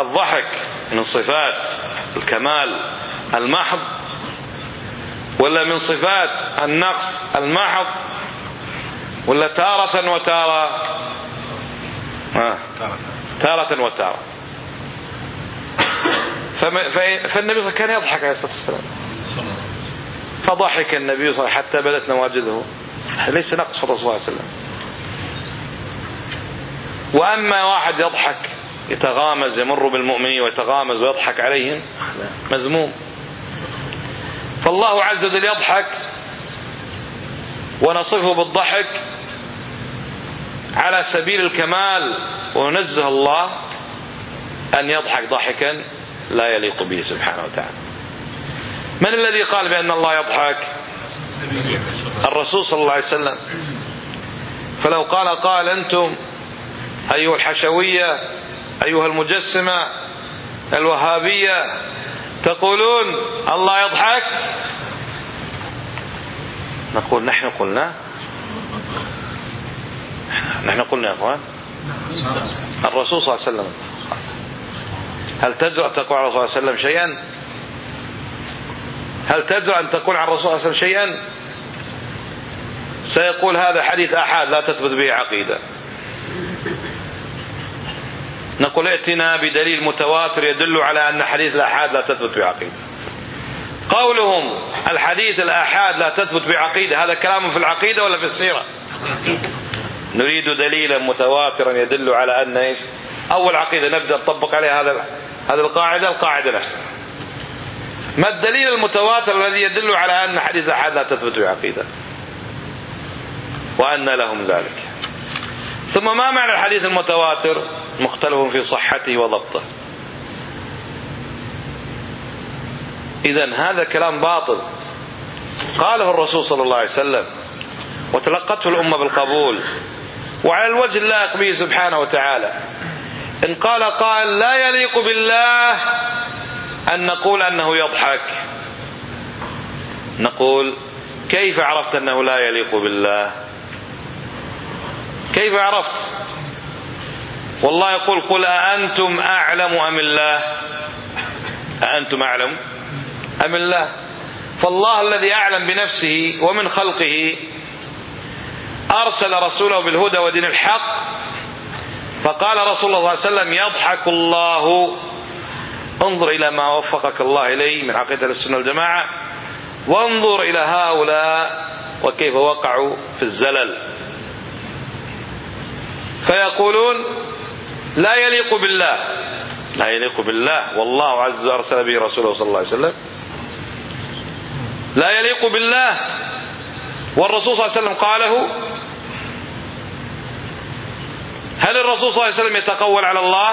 الضحك من صفات الكمال المحض ولا من صفات النقص المحض ولا تارة وتارة؟ تارة وتارة. فالنبي صلى الله عليه وسلم كان يضحك عليه الصلاة والسلام، فضحك النبي صلى الله عليه وسلم حتى بدت نواجذه، ليس نقص في الرسول صلى الله عليه وسلم. وأما واحد يضحك يتغامز، يمر بالمؤمنين ويتغامز ويضحك عليهم، مذموم. فالله عز وجل يضحك ونصفه بالضحك على سبيل الكمال، ونزه الله أن يضحك ضحكا لا يليق به سبحانه وتعالى. من الذي قال بأن الله يضحك؟ الرسول صلى الله عليه وسلم. فلو قال أنتم أيها الحشوية أيها المجسمة الوهابية تقولون الله يضحك، نقول نحن قلنا يا أخوان. الرسول صلى الله عليه وسلم. هل تجرؤ أن تقول عن الرسول صلى الله عليه وسلم شيئا؟ هل تجرؤ أن تقول عن الرسول صلى الله عليه وسلم شيئا؟ سيقول هذا حديث أحد لا تثبت به عقيدة. نقول ائتنا بدليل متواتر يدل على أن حديث الأحاد لا تثبت بعقيدة. قولهم الحديث الأحاد لا تثبت بعقيدة، هذا كلام في العقيدة ولا في السيرة؟ نريد دليلا متواترا يدل على أن إيش؟ أول عقيدة نبدأ نطبق عليها هذه القاعدة نفسها. ما الدليل المتواتر الذي يدل على أن حديث الأحاد لا تثبت بعقيدة وأن لهم ذلك؟ ثم ما معنى الحديث المتواتر؟ مختلف في صحته وضبطه. إذن هذا كلام باطل قاله الرسول صلى الله عليه وسلم وتلقته الأمة بالقبول وعلى الوجه اللائق به سبحانه وتعالى. إن قال لا يليق بالله أن نقول أنه يضحك، نقول كيف عرفت أنه لا يليق بالله؟ كيف عرفت؟ والله يقول قل أأنتم أعلم أم الله؟ أأنتم أعلم أم الله؟ فالله الذي أعلم بنفسه ومن خلقه أرسل رسوله بالهدى ودين الحق، فقال رسول الله صلى الله عليه وسلم يضحك الله. انظر إلى ما وفقك الله إليه من عقيدة السنة والجماعة، وانظر إلى هؤلاء وكيف وقعوا في الزلل. فيقولون لا يليق بالله، لا يليق بالله، والله عز وجل أرسل به رسوله صلى الله عليه وسلم. لا يليق بالله والرسول صلى الله عليه وسلم قاله. هل الرسول صلى الله عليه وسلم يتقول على الله؟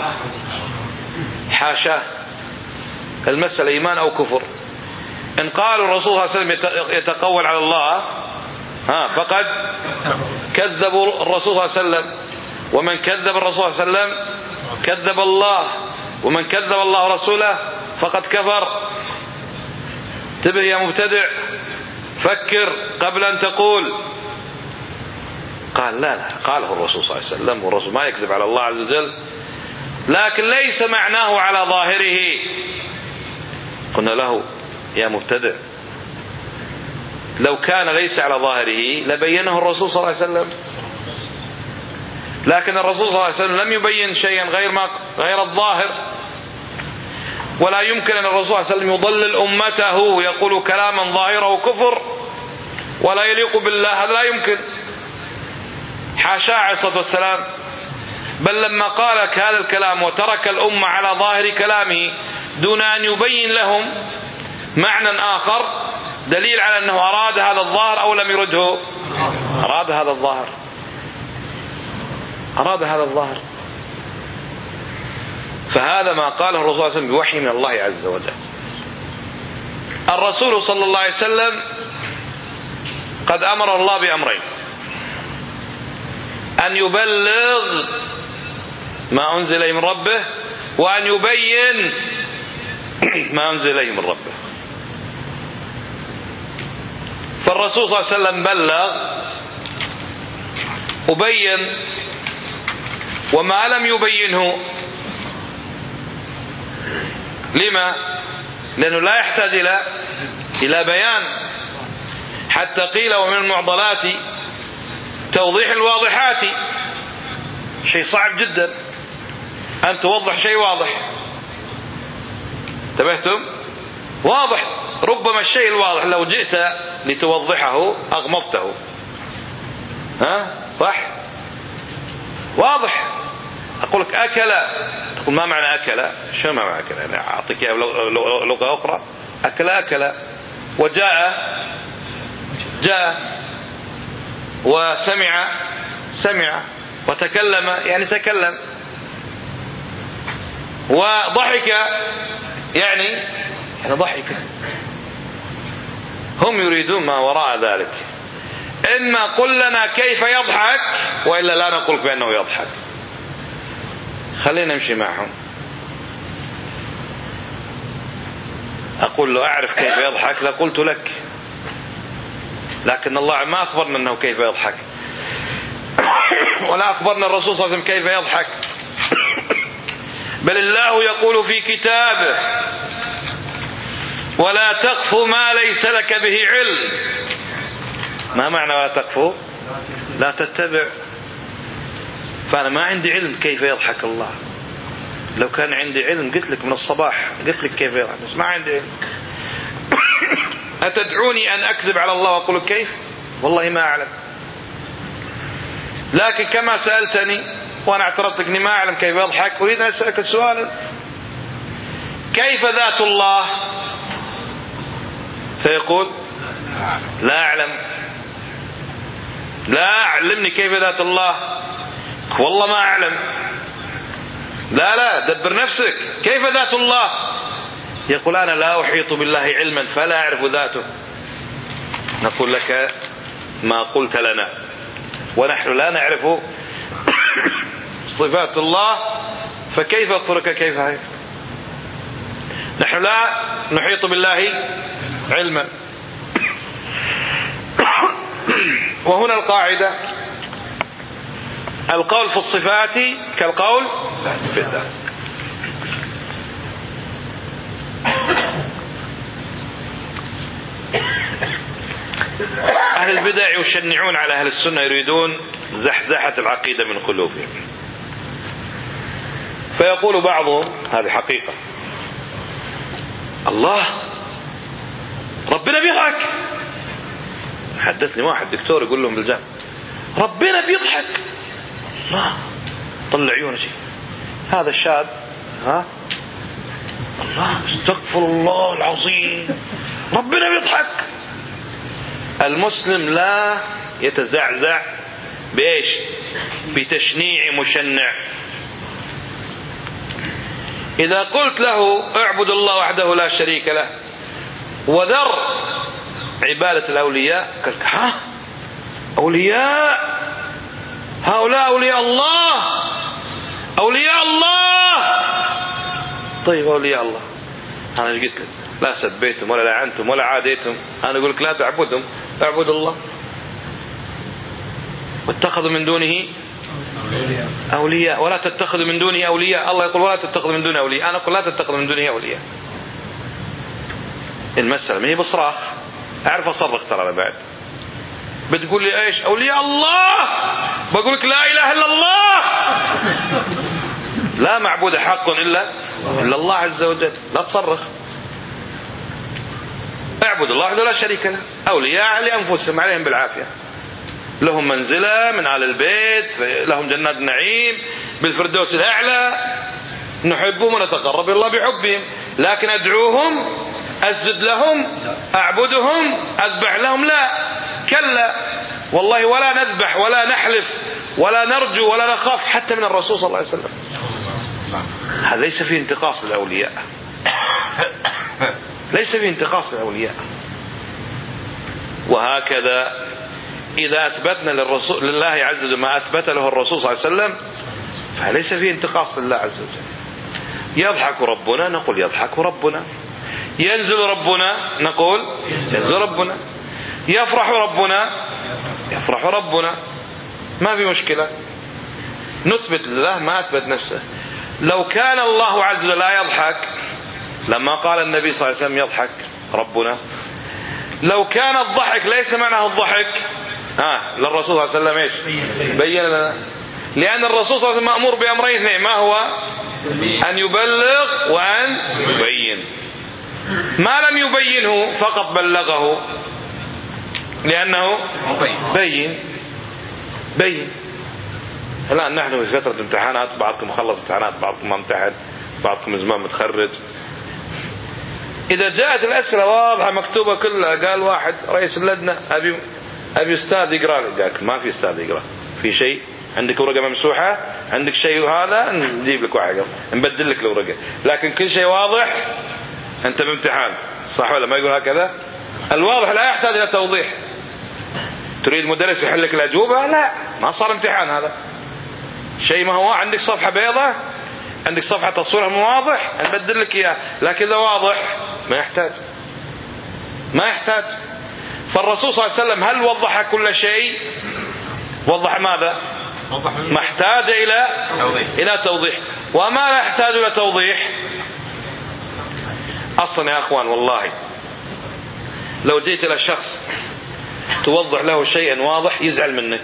حاشا، المسألة إيمان أو كفر. إن قالوا الرسول صلى الله عليه وسلم يتقول على الله فقد كذبوا الرسول صلى الله عليه وسلم، ومن كذب الرسول صلى الله عليه وسلم كذب الله، ومن كذب الله رسوله فقد كفر. انتبه يا مبتدع، فكر قبل أن تقول. قال لا قاله الرسول صلى الله عليه وسلم، والرسول ما يكذب على الله عز وجل، لكن ليس معناه على ظاهره. قلنا له يا مبتدع لو كان ليس على ظاهره لبينه الرسول صلى الله عليه وسلم، لكن الرسول صلى الله عليه وسلم لم يبين شيئا غير الظاهر، ولا يمكن أن الرسول صلى الله عليه وسلم يضلل أمته يقول كلاما ظاهره كفر ولا يليق بالله، هذا لا يمكن. حاشا عليه الصلاة والسلام. بل لما قال هذا الكلام وترك الأمة على ظاهر كلامه دون أن يبين لهم معنى آخر، دليل على أنه أراد هذا الظاهر أو لم يرده. أراد هذا الظاهر، أراد هذا الظاهر. فهذا ما قاله الرسول صلى الله عليه وسلم بوحي من الله عز وجل. الرسول صلى الله عليه وسلم قد أمر الله بأمرين: أن يبلغ ما أنزل إليه من ربه، وأن يبين ما أنزل إليه من ربه. فالرسول صلى الله عليه وسلم بلغ وبين، وما لم يبينه لما؟ لأنه لا يحتاج إلى بيان. حتى قيل ومن المعضلات توضيح الواضحات، شيء صعب جدا أن توضح شيء واضح. انتبهتم؟ واضح، ربما الشيء الواضح لو جئت لتوضحه أغمضته. صح؟ واضح. أقول لك أكل، تقول ما معنى أكل؟ شو ما معنى أكل؟ أنا أعطيك لغة أخرى. أكل وجاء جاء، وسمع وتكلم يعني تكلم، وضحك يعني ضحك. هم يريدون ما وراء ذلك. إما قل لنا كيف يضحك، وإلا لا نقول بأنه يضحك. خلينا نمشي معهم. أقول له أعرف كيف يضحك لقلت لك، لكن الله ما أخبرنا أنه كيف يضحك، ولا أخبرنا الرسول صلى الله عليه وسلم كيف يضحك. بل الله يقول في كتابه: ولا تقف ما ليس لك به علم. ما معنى ولا تقف؟ لا تتبع. فأنا ما عندي علم كيف يضحك الله. لو كان عندي علم قلت لك من الصباح، قلت لك كيف يضحك، بس ما عندي علم. أتدعوني أن أكذب على الله وأقول كيف؟ والله ما أعلم. لكن كما سألتني وأنا اعترضت أني ما أعلم كيف يضحك، أريد أن أسألك السؤال: كيف ذات الله؟ سيقول لا أعلم. لا، علمني كيف ذات الله. والله ما أعلم. لا، دبر نفسك. كيف ذات الله؟ يقول أنا لا أحيط بالله علما فلا أعرف ذاته. نقول لك ما قلت لنا، ونحن لا نعرف صفات الله، فكيف أخبرك كيف هي؟ نحن لا نحيط بالله علما. وهنا القاعدة: القول في الصفات كالقول في الذات. أهل البدع يشنعون على أهل السنة، يريدون زحزحة العقيدة من قلوبهم. فيقول بعضهم، هذه حقيقة: الله ربنا بيضحك. حدثني واحد دكتور يقول لهم بالجامعة: ربنا بيضحك. ما طلع عيونه شيء. هذا الشاب الله استغفر الله العظيم، ربنا بيضحك. المسلم لا يتزعزع بإيش؟ بتشنيع مشنع. إذا قلت له اعبد الله وحده لا شريك له وذر عبادة الأولياء، قال أولياء؟ هؤلاء أولياء الله؟ أولياء الله؟ طيب أولياء الله أنا قلت لك لا سبيتم ولا لعنتم ولا عاديتم، أنا أقول لك لا تعبدهم، اعبد الله. واتخذوا من دونه أولياء ولا تتخذوا من دونه أولياء. الله يقول ولا تتخذوا من دونه أولياء، أنا أقول لا تتخذوا من دونه أولياء. المسألة ما هي بصراخ، أعرف أصرخ ترى. بعد بتقول لي إيش؟ أولياء الله، بقول لك لا إله إلا الله. لا معبود حق إلا الله عز وجل. لا تصرخ. اعبد الله وحده لا شريك له. أولياء لأنفسهم عليهم بالعافية، لهم منزلة من على البيت، لهم جنات النعيم بالفردوس الأعلى، نحبهم ونتقرب إلى الله بحبهم. لكن أدعوهم، أسجد لهم، أعبدهم، أذبح لهم؟ لا، كلا والله. ولا نذبح ولا نحلف ولا نرجو ولا نخاف حتى من الرسول صلى الله عليه وسلم. هذا ليس فيه انتقاص الأولياء، ليس فيه انتقاص الأولياء. وهكذا إذا أثبتنا لله عز وجل ما أثبت له الرسول صلى الله عليه وسلم، فليس فيه انتقاص لله عز وجل. يضحك ربنا، نقول يضحك ربنا. ينزل ربنا، نقول ينزل ربنا. يفرح ربنا، يفرح ربنا. ما في مشكلة، نثبت لله ما أثبت نفسه. لو كان الله عز وجل لا يضحك لما قال النبي صلى الله عليه وسلم يضحك ربنا، لو كان الضحك ليس معناه الضحك للرسول صلى الله عليه وسلم ايش بين لنا؟ لأن الرسول صلى الله عليه وسلم مأمور بأمرين اثنين، ما هو؟ أن يبلغ وأن يبين. ما لم يبينه فقط بلغه، لأنه بين. الآن نحن في فترة امتحانات، بعضكم خلص امتحانات، بعضكم امتحن، بعضكم زمان متخرج. إذا جاءت الأسئلة واضحة مكتوبة كلها، قال واحد رئيس اللجنة أبي أستاذ يقرأ لي، قال ما في أستاذ يقرأ، في شيء عندك ورقة ممسوحة، عندك شيء وهذا نجيب لك واحد نبدل لك الورقة، لكن كل شيء واضح أنت بامتحان، صح ولا ما يقول هكذا؟ الواضح لا يحتاج إلى توضيح. تريد مدرس يحل لك الأجوبة؟ لا، ما صار امتحان هذا. شيء ما هو عندك صفحة بيضاء، عندك صفحة تصويرها واضح، نبدل لك إياه، لكن إذا واضح ما يحتاج. فالرسول صلى الله عليه وسلم هل وضح كل شيء؟ وضح ماذا؟ ما احتاج إلى توضيح. وما لا يحتاج إلى توضيح أصلا يا أخوان، والله لو جيت إلى شخص توضح له شيئا واضح يزعل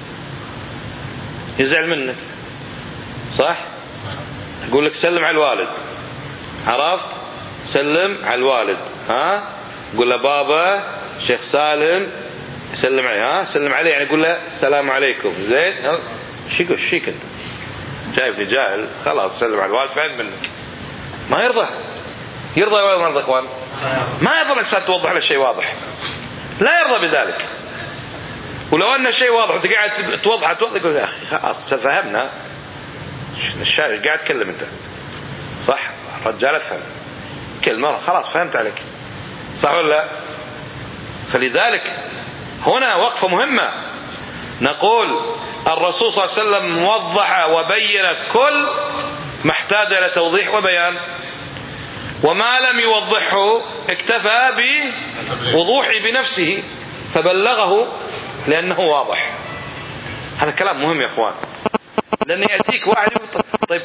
منك، صح؟ يقول لك سلم على الوالد، عرفت؟ سلم على الوالد، قول له بابا شيخ سالم سلم عليه، سلم عليه، يعني يقول له السلام عليكم، زين؟ شيك انت شايفني جاهل، خلاص سلم على الوالد، فهمت منك. ما يرضى ولا ما يرضى اخوان؟ ما يرضى الانسان توضح له شيء واضح، لا يرضى بذلك. ولو ان الشيء واضح وانت قاعد توضح يقول يا اخي خلاص فهمنا، الشارع قاعد تكلم انت، صح؟ رجال افهم كلمه خلاص فهمت عليك، صح ولا لا؟ فلذلك هنا وقفة مهمة، نقول الرسول صلى الله عليه وسلم وضح وبين كل ما احتاج إلى توضيح وبيان، وما لم يوضحه اكتفى بوضوحه بنفسه فبلغه لأنه واضح. هذا كلام مهم يا اخوان، لأن يأتيك واحد يقول طيب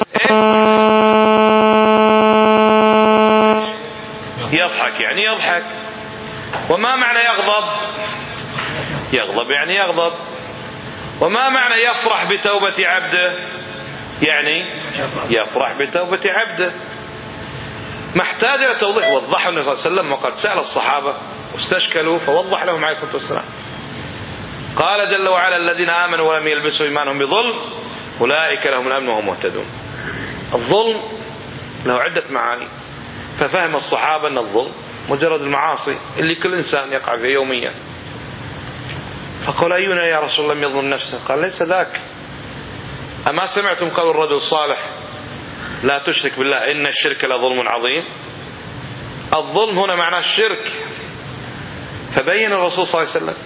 يضحك يعني يضحك، وما معنى يغضب؟ يغضب يعني يغضب. وما معنى يفرح بتوبة عبده؟ يعني يفرح بتوبة عبده. ما احتاج إلى توضيح، وضحه النبي صلى الله عليه وسلم، وقد سأل الصحابة واستشكلوا فوضح لهم عليه الصلاة والسلام. قال جل وعلا الذين آمنوا ولم يلبسوا إيمانهم بظلم أولئك لهم الأمن وهم مهتدون. الظلم له عدة معاني، ففهم الصحابة أن الظلم مجرد المعاصي اللي كل إنسان يقع فيها يوميا. فقال أينا يا رسول الله لم يظلم نفسه؟ قال ليس ذاك. أما سمعتم قول الرجل الصالح لا تشرك بالله إن الشرك لظلم عظيم؟ الظلم هنا معناه الشرك، فبين الرسول صلى الله عليه وسلم.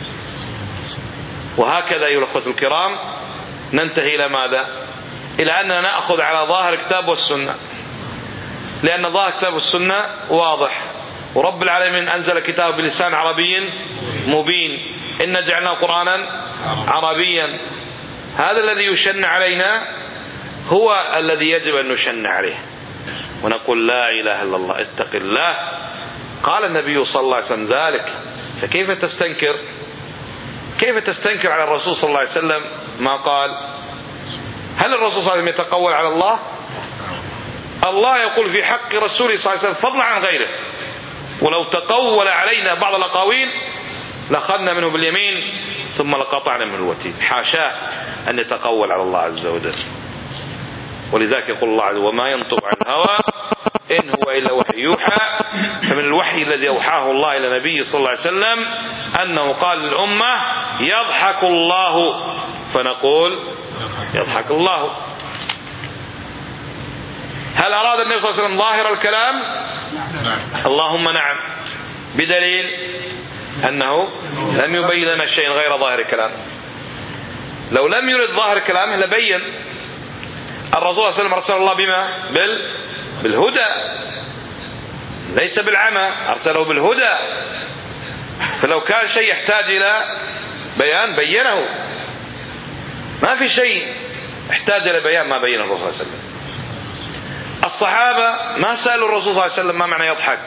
وهكذا أيها الأخوة الكرام ننتهي إلى ماذا؟ إلى أننا نأخذ على ظاهر الكتاب والسنة، لأن ظاهر الكتاب والسنة واضح، ورب العالمين أنزل كتاب بلسان عربي مبين، إن جعلنا قرآنا عربيا. هذا الذي يشن علينا هو الذي يجب أن نشن عليه ونقول لا إله إلا الله، اتق الله. قال النبي صلى الله عليه وسلم ذلك، فكيف تستنكر؟ كيف تستنكر على الرسول صلى الله عليه وسلم ما قال؟ هل الرسول صلى الله عليه وسلم يتقول على الله؟ الله يقول في حق رسوله صلى الله عليه وسلم فضلا عن غيره، ولو تقول علينا بعض الأقاويل لأخذنا منه باليمين ثم لقطعنا منه الوتين. حاشاه أن يتقول على الله عز وجل. ولذلك يقول الله عز وجل وما ينطق عن الهوى إن هو إلا وحي يوحى. فمن الوحي الذي أوحاه الله إلى نبيه صلى الله عليه وسلم أنه قال للأمة يضحك الله، فنقول يضحك الله. هل أراد النبي صلى الله عليه وسلم ظاهر الكلام؟ اللهم نعم، بدليل أنه لم يبين لنا شيء غير ظاهر الكلام. لو لم يرد ظاهر كلامه لبين. الرسول صلى الله عليه وسلم أرسل الله بما؟ بالهدى، ليس بالعمى، أرسله بالهدى. فلو كان شيء يحتاج إلى بيان بينه، ما في شيء احتاج إلى بيان ما بين الرسول صلى الله عليه وسلم. الصحابة ما سألوا الرسول صلى الله عليه وسلم ما معنى يضحك.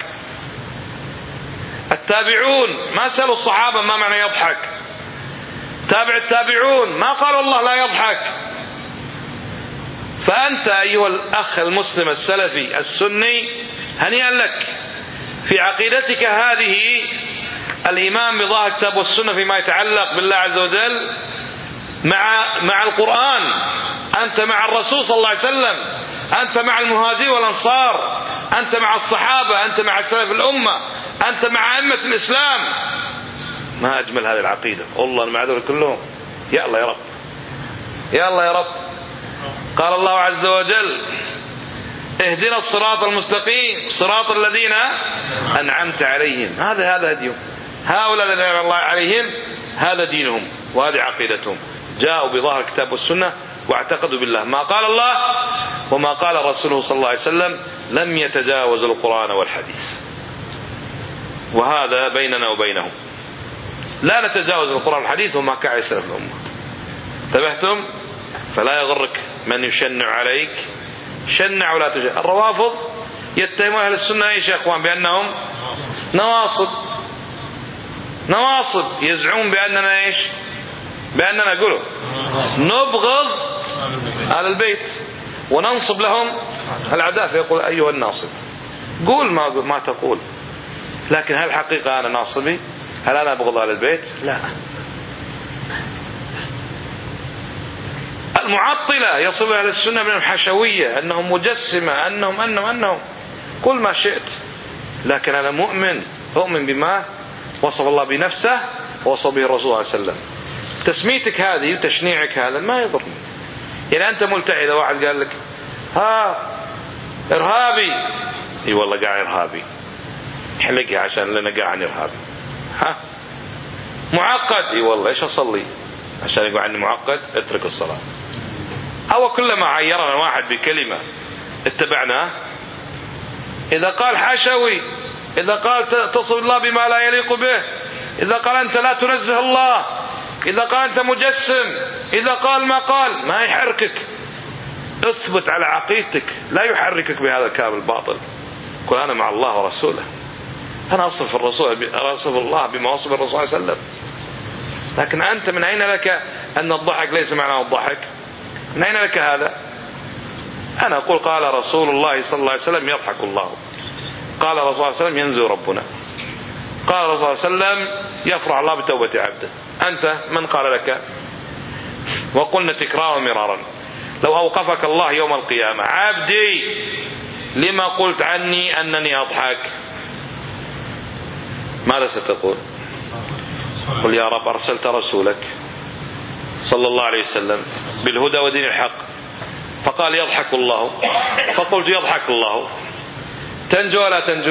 التابعون ما سألوا الصحابة ما معنى يضحك. تابع التابعون ما قالوا الله لا يضحك. فأنت أيها الأخ المسلم السلفي السني هنيئا لك في عقيدتك هذه الإيمان بظاهر الكتاب والسنة فيما يتعلق بالله عز وجل مع القرآن. أنت مع الرسول صلى الله عليه وسلم، أنت مع المهاجرين والأنصار، أنت مع الصحابة، أنت مع سلف الأمة، أنت مع أئمة الإسلام. ما أجمل هذه العقيدة والله المعذور كلهم. يا الله يا رب، يا الله يا رب. قال الله عز وجل اهدنا الصراط المستقيم صراط الذين أنعمت عليهم. هذا هديهم، هؤلاء الذين أنعم الله عليهم هذا دينهم وهذه عقيدتهم. جاءوا بظاهر الكتاب والسنة واعتقدوا بالله ما قال الله وما قال رسوله صلى الله عليه وسلم، لم يتجاوزوا القرآن والحديث. وهذا بيننا وبينهم، لا نتجاوز القرآن والحديث وما كان عليه سلف الأمة. انتبهتم؟ فلا يغرك من يشنع عليك، شنع ولا تشنع. الروافض يتهمون أهل السنة ايش يا اخوان؟ بأنهم نواصب. يزعمون بأننا ايش؟ بأننا قولوا نبغض أهل البيت وننصب لهم العداء. فيقول أيها الناصب قول ما تقول، لكن هل حقيقة أنا ناصبي؟ هل أنا أبغض أهل البيت؟ لا. المعطلة يصف أهل السنة من الحشوية أنهم مجسمة، أنهم كل ما شئت، لكن أنا أؤمن بما وصف الله بنفسه ووصف به الرسول صلى الله عليه وسلم. تسميتك هذه وتشنيعك هذا ما يضرني. يعني أنت ملتحي، إذا واحد قال لك إرهابي، اي والله قاع إرهابي، حلقها عشان لنا قاع عن إرهابي. معقد، اي والله ايش أصلي عشان يقول عني معقد؟ اترك الصلاة. أو كلما عيرنا واحد بكلمة اتبعناه. إذا قال حشوي، إذا قال تصف الله بما لا يليق به، إذا قال أنت لا تنزه الله، إذا قال أنت مجسم، إذا قال ما قال، ما يحركك. اثبت على عقيدتك، لا يحركك بهذا الكلام الباطل. قل أنا مع الله ورسوله، أنا أصف الله بما وصف الرسول صلى الله عليه وسلم. لكن أنت من أين لك أن الضحك ليس معناه الضحك؟ من أين لك هذا؟ أنا أقول قال رسول الله صلى الله عليه وسلم يضحك الله، قال رسول الله صلى الله عليه وسلم ينزل ربنا، قال رسول الله صلى الله عليه وسلم يفرح الله بتوبة عبده. أنت من قال لك؟ وقلنا تكرارا مرارا لو أوقفك الله يوم القيامة عبدي لما قلت عني أنني أضحك، ماذا ستقول؟ قل يا رب أرسلت رسولك صلى الله عليه وسلم بالهدى ودين الحق فقال يضحك الله، فقلت يضحك الله، تنجو ولا تنجو؟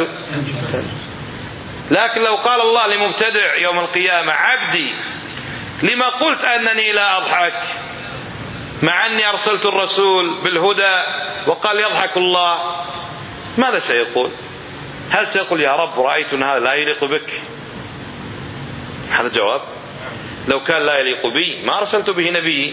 لكن لو قال الله لمبتدع يوم القيامة عبدي لما قلت أنني لا أضحك مع أني أرسلت الرسول بالهدى وقال يضحك الله، ماذا سيقول؟ هل سيقول يا رب رأيت أن هذا لا يليق بك؟ هذا جواب. لو كان لا يليق بي ما أرسلت به نبي.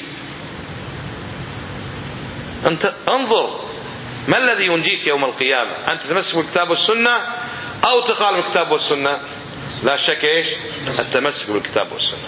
أنت انظر ما الذي ينجيك يوم القيامة؟ أنت تمسك بالكتاب والسنة أو تخالف الكتاب والسنة؟ لا شك إيش؟ التمسك بالكتاب والسنة.